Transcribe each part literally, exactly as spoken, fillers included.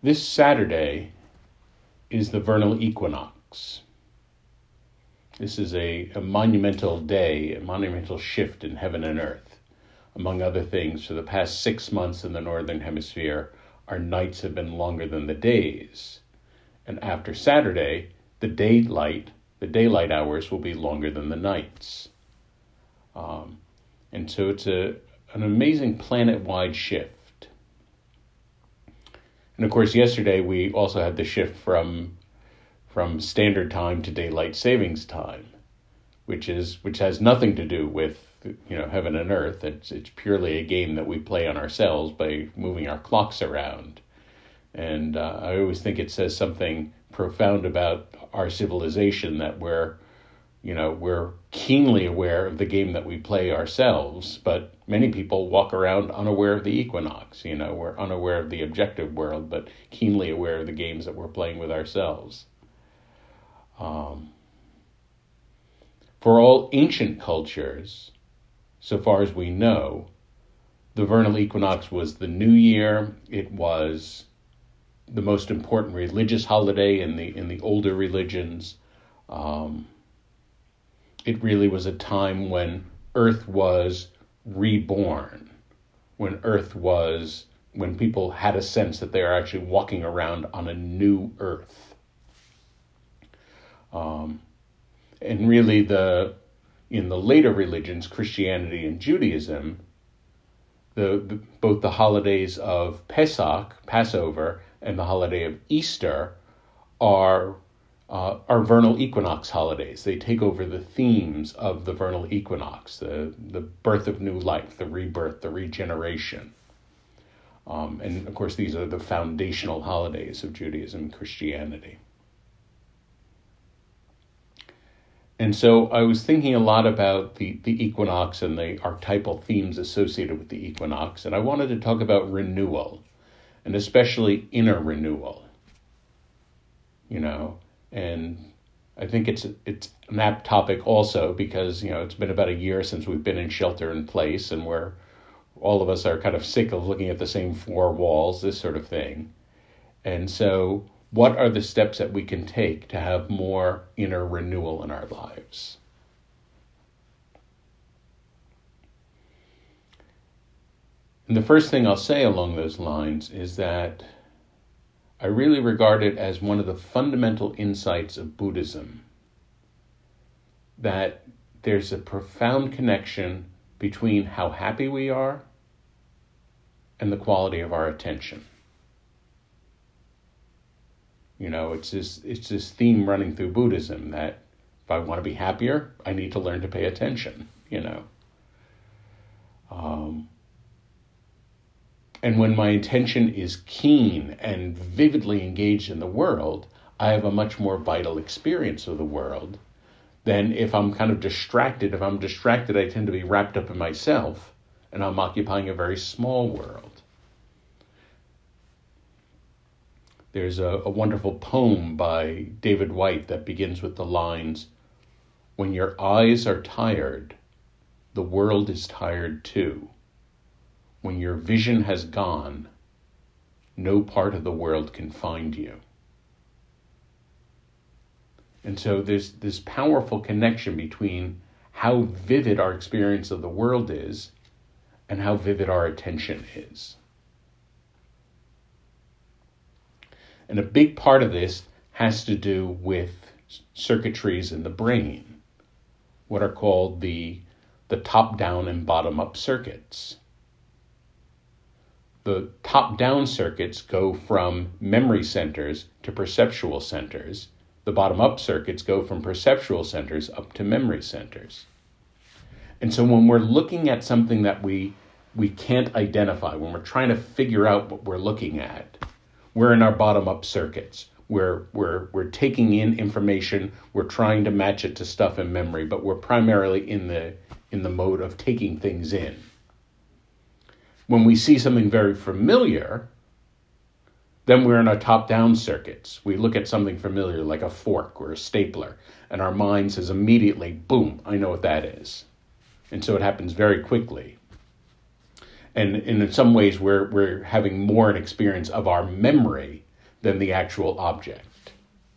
This Saturday is the vernal equinox. This is a, a monumental day, a monumental shift in heaven and earth. Among other things, for the past six months in the Northern Hemisphere, our nights have been longer than the days. And after Saturday, the daylight, the daylight hours will be longer than the nights. Um, and so it's a an amazing planet-wide shift. And of course, yesterday we also had the shift from from standard time to daylight savings time, which is which has nothing to do with, you know, heaven and earth. It's it's purely a game that we play on ourselves by moving our clocks around. And uh, I always think it says something profound about our civilization that we're, you know, we're keenly aware of the game that we play ourselves, but many people walk around unaware of the equinox. You know, we're unaware of the objective world, but keenly aware of the games that we're playing with ourselves. Um, for all ancient cultures, so far as we know, the vernal equinox was the new year. It was the most important religious holiday in the in the older religions. Um, it really was a time when Earth was reborn, when Earth was, when people had a sense that they are actually walking around on a new Earth. Um, and really the, in the later religions, Christianity and Judaism, the, the both the holidays of Pesach, Passover, and the holiday of Easter are uh, are vernal equinox holidays. They take over the themes of the vernal equinox, the, the birth of new life, the rebirth, the regeneration. Um, and of course, these are the foundational holidays of Judaism and Christianity. And so I was thinking a lot about the, the equinox and the archetypal themes associated with the equinox, and I wanted to talk about renewal, and especially inner renewal, you know, and I think it's it's an apt topic also because, you know, it's been about a year since we've been in shelter in place, and we're, all of us are kind of sick of looking at the same four walls, this sort of thing. And so what are the steps that we can take to have more inner renewal in our lives? And the first thing I'll say along those lines is that I really regard it as one of the fundamental insights of Buddhism, that there's a profound connection between how happy we are and the quality of our attention. You know, it's this it's this theme running through Buddhism that if I want to be happier, I need to learn to pay attention, you know. Um, and when my attention is keen and vividly engaged in the world, I have a much more vital experience of the world than if I'm kind of distracted. If I'm distracted, I tend to be wrapped up in myself, and I'm occupying a very small world. There's a, a wonderful poem by David Whyte that begins with the lines, "When your eyes are tired, the world is tired too. When your vision has gone, no part of the world can find you." And so there's this powerful connection between how vivid our experience of the world is and how vivid our attention is. And a big part of this has to do with circuitries in the brain, what are called the, the top-down and bottom-up circuits. The top-down circuits go from memory centers to perceptual centers. The bottom-up circuits go from perceptual centers up to memory centers. And so when we're looking at something that we we can't identify, when we're trying to figure out what we're looking at, we're in our bottom-up circuits. We're, we're, we're taking in information, we're trying to match it to stuff in memory, but we're primarily in the in the mode of taking things in. When we see something very familiar, then we're in our top-down circuits. We look at something familiar like a fork or a stapler, and our mind says immediately, boom, I know what that is. And so it happens very quickly. And, and in some ways, we're, we're having more an experience of our memory than the actual object.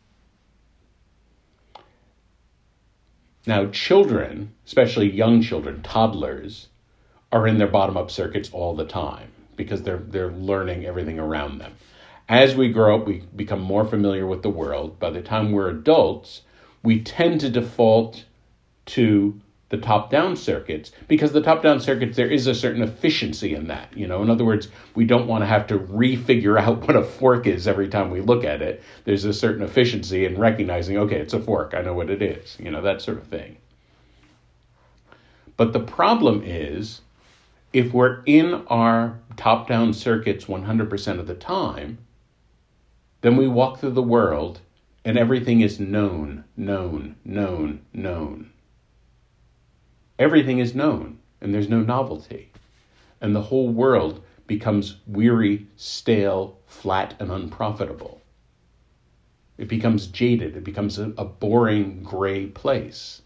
Now, children, especially young children, toddlers, are in their bottom-up circuits all the time because they're they're learning everything around them. As we grow up, we become more familiar with the world. By the time we're adults, we tend to default to the top-down circuits, because the top-down circuits, there is a certain efficiency in that. You know, in other words, we don't want to have to refigure out what a fork is every time we look at it. There's a certain efficiency in recognizing, okay, it's a fork, I know what it is, you know, that sort of thing. But the problem is, if we're in our top-down circuits one hundred percent of the time, then we walk through the world and everything is known, known, known, known. Everything is known, and there's no novelty. And the whole world becomes weary, stale, flat, and unprofitable. It becomes jaded. It becomes a, a boring, gray place.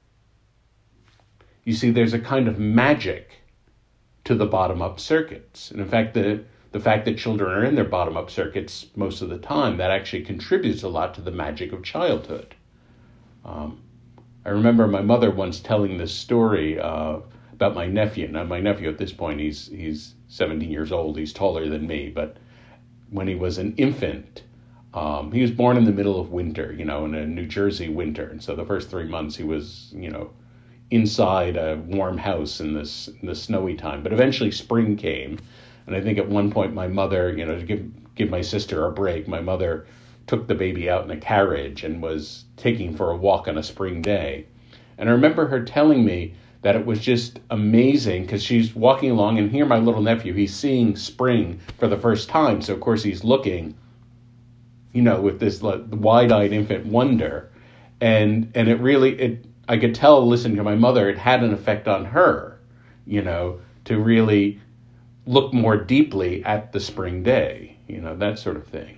You see, there's a kind of magic to the bottom-up circuits. And in fact, the, the fact that children are in their bottom-up circuits most of the time, that actually contributes a lot to the magic of childhood. Um, I remember my mother once telling this story uh, about my nephew. Now, my nephew at this point, he's he's seventeen years old. He's taller than me. But when he was an infant, um, he was born in the middle of winter, you know, in a New Jersey winter. And so the first three months he was, you know, inside a warm house in this in the snowy time. But eventually spring came. And I think at one point my mother, you know, to give give my sister a break, my mother took the baby out in a carriage and was taking for a walk on a spring day. And I remember her telling me that it was just amazing because she's walking along, and here my little nephew, he's seeing spring for the first time. So of course he's looking, you know, with this like, wide-eyed infant wonder. And and it really, it I could tell listening to my mother, it had an effect on her, you know, to really look more deeply at the spring day, you know, that sort of thing.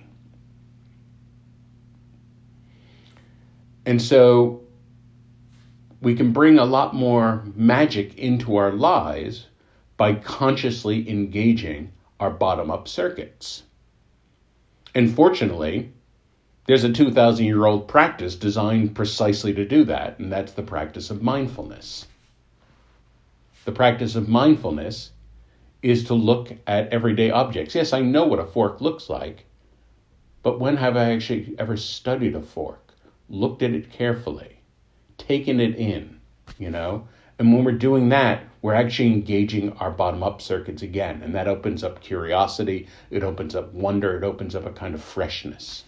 And so we can bring a lot more magic into our lives by consciously engaging our bottom-up circuits. And fortunately, there's a two thousand year old practice designed precisely to do that, and that's the practice of mindfulness. The practice of mindfulness is to look at everyday objects. Yes, I know what a fork looks like, but when have I actually ever studied a fork? Looked at it carefully, taken it in, you know? And when we're doing that, we're actually engaging our bottom-up circuits again. And that opens up curiosity, it opens up wonder, it opens up a kind of freshness.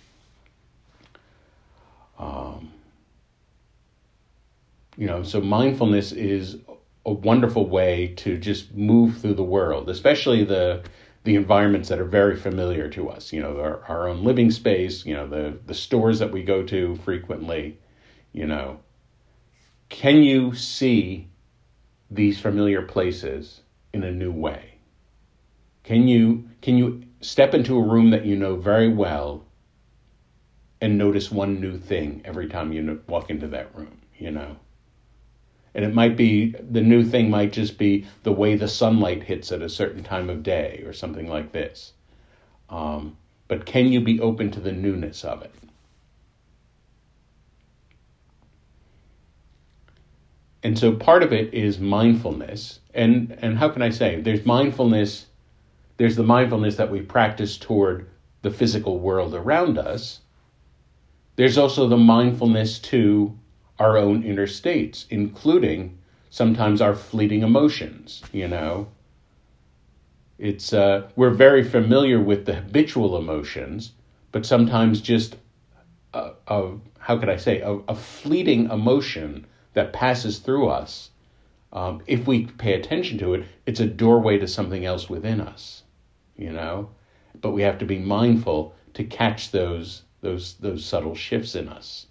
Um, you know, so mindfulness is a wonderful way to just move through the world, especially the the environments that are very familiar to us, you know, our, our own living space, you know, the, the stores that we go to frequently, you know. Can you see these familiar places in a new way? Can you, can you step into a room that you know very well and notice one new thing every time you walk into that room, you know? And it might be, the new thing might just be the way the sunlight hits at a certain time of day or something like this. Um, but can you be open to the newness of it? And so part of it is mindfulness. And, and how can I say? There's mindfulness, there's the mindfulness that we practice toward the physical world around us. There's also the mindfulness to our own inner states, including sometimes our fleeting emotions, you know. It's uh, we're very familiar with the habitual emotions, but sometimes just a, a how could I say a, a fleeting emotion that passes through us. Um, if we pay attention to it, it's a doorway to something else within us, you know. But we have to be mindful to catch those those those subtle shifts in us.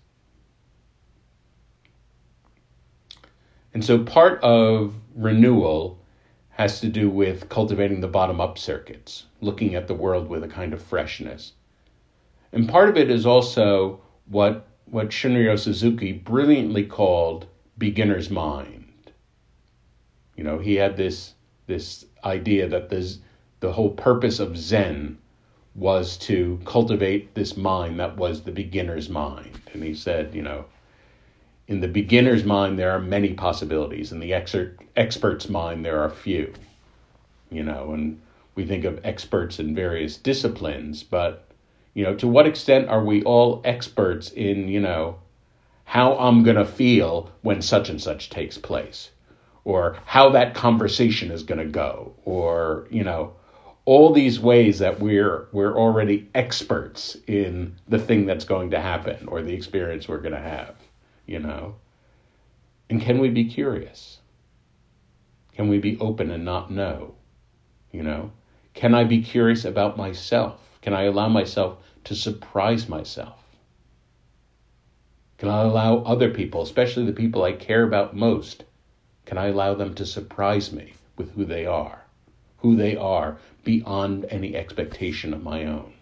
And so part of renewal has to do with cultivating the bottom-up circuits, looking at the world with a kind of freshness. And part of it is also what, what Shunryu Suzuki brilliantly called beginner's mind. You know, he had this, this idea that this, the whole purpose of Zen was to cultivate this mind that was the beginner's mind. And he said, you know, in the beginner's mind, there are many possibilities. In the exer- expert's mind, there are few. You know, and we think of experts in various disciplines, but, you know, to what extent are we all experts in, you know, how I'm going to feel when such and such takes place, or how that conversation is going to go, or, you know, all these ways that we're we're already experts in the thing that's going to happen or the experience we're going to have, you know. And can we be curious? Can we be open and not know, you know? Can I be curious about myself? Can I allow myself to surprise myself? Can I allow other people, especially the people I care about most, can I allow them to surprise me with who they are? Who they are beyond any expectation of my own.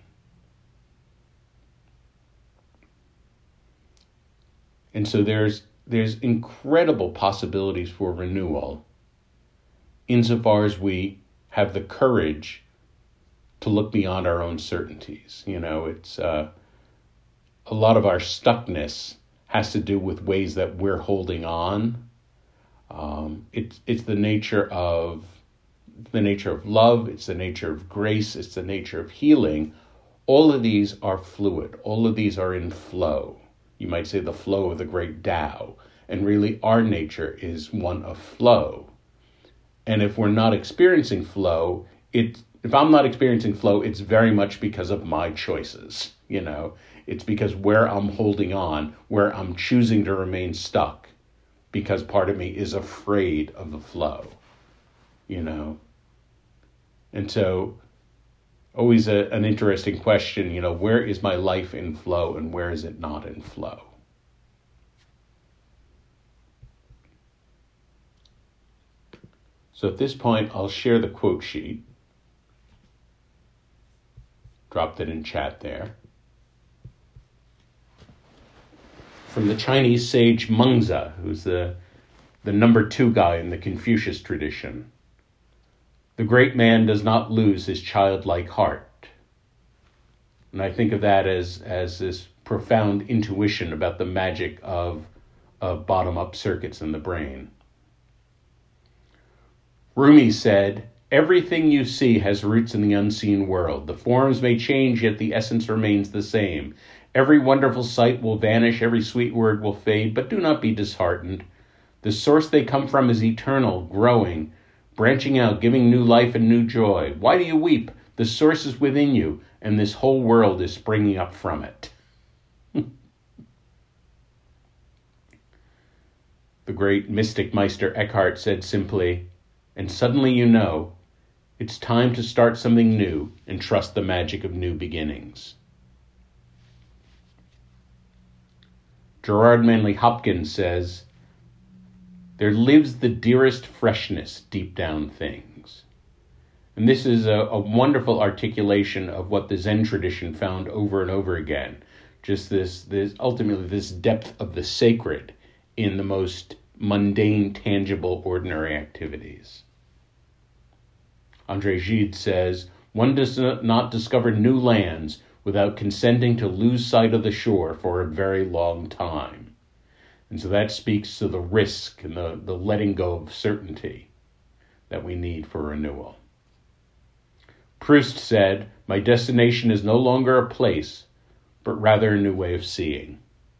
And so there's there's incredible possibilities for renewal insofar as we have the courage to look beyond our own certainties. You know, it's uh, a lot of our stuckness has to do with ways that we're holding on. Um, it's it's the nature of the nature of love, it's the nature of grace, it's the nature of healing. All of these are fluid. All of these are in flow. You might say the flow of the great Tao. And really our nature is one of flow. And if we're not experiencing flow, it if I'm not experiencing flow, it's very much because of my choices. You know, it's because where I'm holding on, where I'm choosing to remain stuck, because part of me is afraid of the flow, you know. And so always a, an interesting question, you know, where is my life in flow and where is it not in flow? So at this point, I'll share the quote sheet. Dropped it in chat there. From the Chinese sage Mengzi, who's the, the number two guy in the Confucius tradition. The great man does not lose his childlike heart. And I think of that as, as this profound intuition about the magic of, of bottom-up circuits in the brain. Rumi said, "Everything you see has roots in the unseen world. The forms may change, yet the essence remains the same. Every wonderful sight will vanish, every sweet word will fade, but do not be disheartened. The source they come from is eternal, growing, branching out, giving new life and new joy. Why do you weep? The source is within you, and this whole world is springing up from it." The great mystic Meister Eckhart said simply, "And suddenly you know, it's time to start something new and trust the magic of new beginnings." Gerard Manley Hopkins says, "There lives the dearest freshness deep down things." And this is a, a wonderful articulation of what the Zen tradition found over and over again. Just this, this, ultimately this depth of the sacred in the most mundane, tangible, ordinary activities. André Gide says, "One does not discover new lands without consenting to lose sight of the shore for a very long time." And so that speaks to the risk and the, the letting go of certainty that we need for renewal. Proust said, "My destination is no longer a place, but rather a new way of seeing."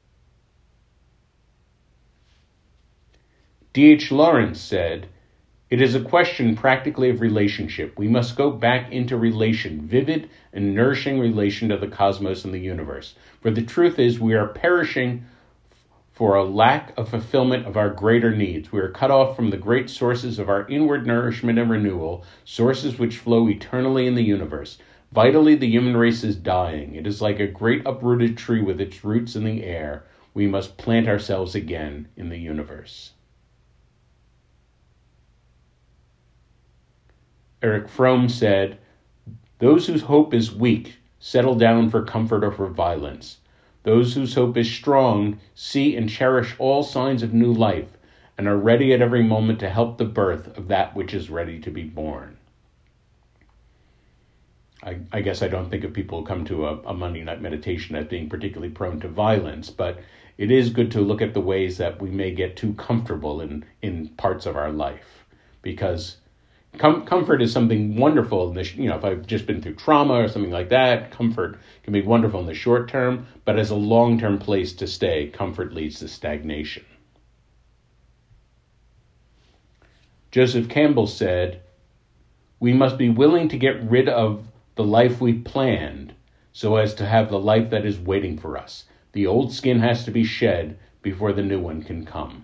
D H Lawrence said, "It is a question practically of relationship. We must go back into relation, vivid and nourishing relation to the cosmos and the universe. For the truth is we are perishing for a lack of fulfillment of our greater needs. We are cut off from the great sources of our inward nourishment and renewal, sources which flow eternally in the universe. Vitally, the human race is dying. It is like a great uprooted tree with its roots in the air. We must plant ourselves again in the universe." Eric Fromm said, "Those whose hope is weak settle down for comfort or for violence. Those whose hope is strong see and cherish all signs of new life and are ready at every moment to help the birth of that which is ready to be born." I, I guess I don't think of people who come to a, a Monday night meditation as being particularly prone to violence, but it is good to look at the ways that we may get too comfortable in, in parts of our life, because com- comfort is something wonderful. In the, you know, if I've just been through trauma or something like that, comfort can be wonderful in the short term, but as a long-term place to stay, comfort leads to stagnation. Joseph Campbell said, "We must be willing to get rid of the life we planned so as to have the life that is waiting for us. The old skin has to be shed before the new one can come."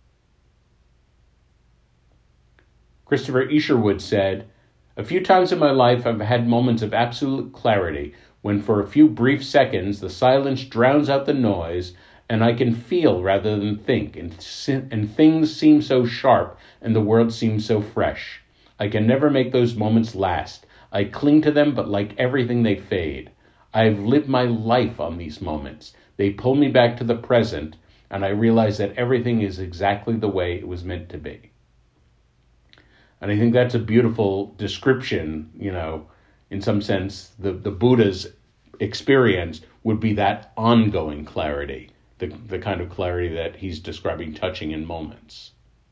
Christopher Isherwood said, "A few times in my life I've had moments of absolute clarity when for a few brief seconds the silence drowns out the noise and I can feel rather than think, and, and things seem so sharp and the world seems so fresh. I can never make those moments last. I cling to them, but like everything, they fade. I've lived my life on these moments. They pull me back to the present, and I realize that everything is exactly the way it was meant to be." And I think that's a beautiful description. You know, in some sense, the, the Buddha's experience would be that ongoing clarity, the, the kind of clarity that he's describing touching in moments.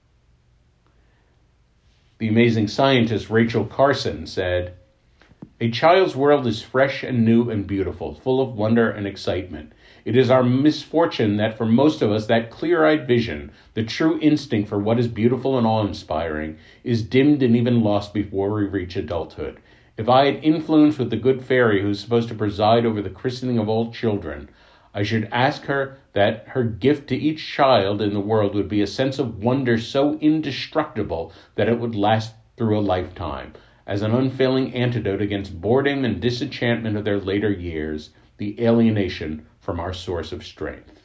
The amazing scientist Rachel Carson said, "A child's world is fresh and new and beautiful, full of wonder and excitement. It is our misfortune that for most of us that clear-eyed vision, the true instinct for what is beautiful and awe-inspiring, is dimmed and even lost before we reach adulthood. If I had influence with the good fairy who is supposed to preside over the christening of all children, I should ask her that her gift to each child in the world would be a sense of wonder so indestructible that it would last through a lifetime, as an unfailing antidote against boredom and disenchantment of their later years, the alienation from our source of strength."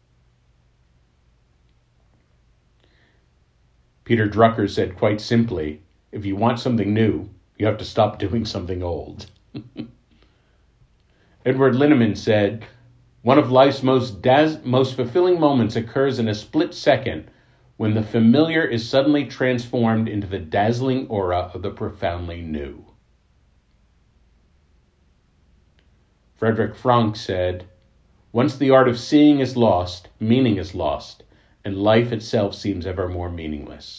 Peter Drucker said quite simply, "If you want something new, you have to stop doing something old." Edward Linneman said, "One of life's most daz- most fulfilling moments occurs in a split second when the familiar is suddenly transformed into the dazzling aura of the profoundly new." Frederick Frank said, "Once the art of seeing is lost, meaning is lost, and life itself seems ever more meaningless."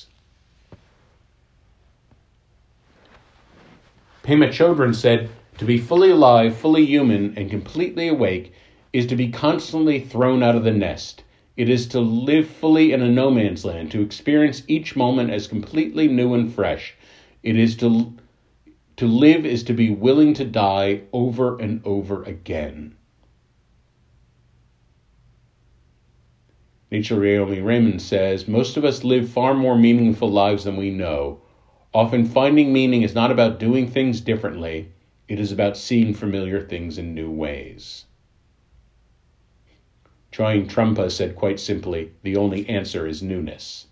Pema Chodron said, "To be fully alive, fully human, and completely awake is to be constantly thrown out of the nest. It is to live fully in a no man's land, to experience each moment as completely new and fresh. It is to, to live is to be willing to die over and over again." Nichelle Ryomi Raymond says, "Most of us live far more meaningful lives than we know. Often finding meaning is not about doing things differently. It is about seeing familiar things in new ways." Choying Trungpa said quite simply, "The only answer is newness."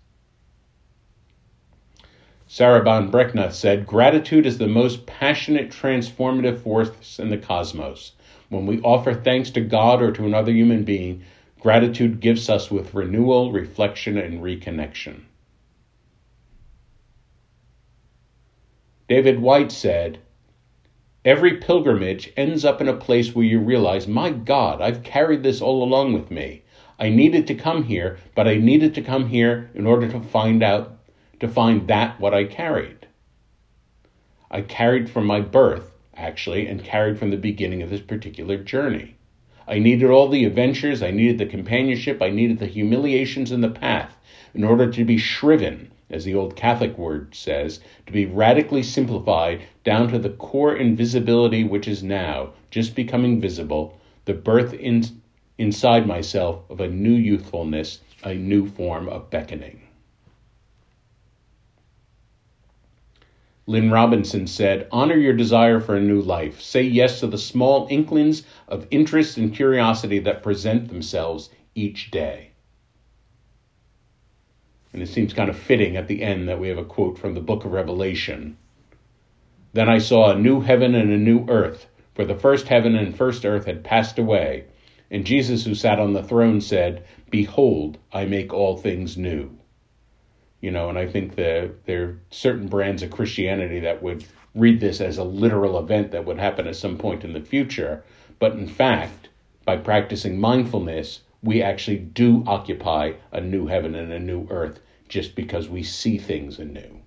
Sarabhan Brecknath said, "Gratitude is the most passionate, transformative force in the cosmos. When we offer thanks to God or to another human being, gratitude gives us with renewal, reflection, and reconnection." David White said, "Every pilgrimage ends up in a place where you realize, my God, I've carried this all along with me. I needed to come here, but I needed to come here in order to find out, to find that what I carried. I carried from my birth, actually, and carried from the beginning of this particular journey. I needed all the adventures, I needed the companionship, I needed the humiliations in the path in order to be shriven, as the old Catholic word says, to be radically simplified down to the core invisibility which is now just becoming visible, the birth in, inside myself of a new youthfulness, a new form of beckoning." Lynn Robinson said, "Honor your desire for a new life. Say yes to the small inklings of interest and curiosity that present themselves each day." And it seems kind of fitting at the end that we have a quote from the book of Revelation. "Then I saw a new heaven and a new earth, for the first heaven and first earth had passed away. And Jesus who sat on the throne said, 'Behold, I make all things new.'" You know, and I think that there are certain brands of Christianity that would read this as a literal event that would happen at some point in the future. But in fact, by practicing mindfulness, we actually do occupy a new heaven and a new earth just because we see things anew.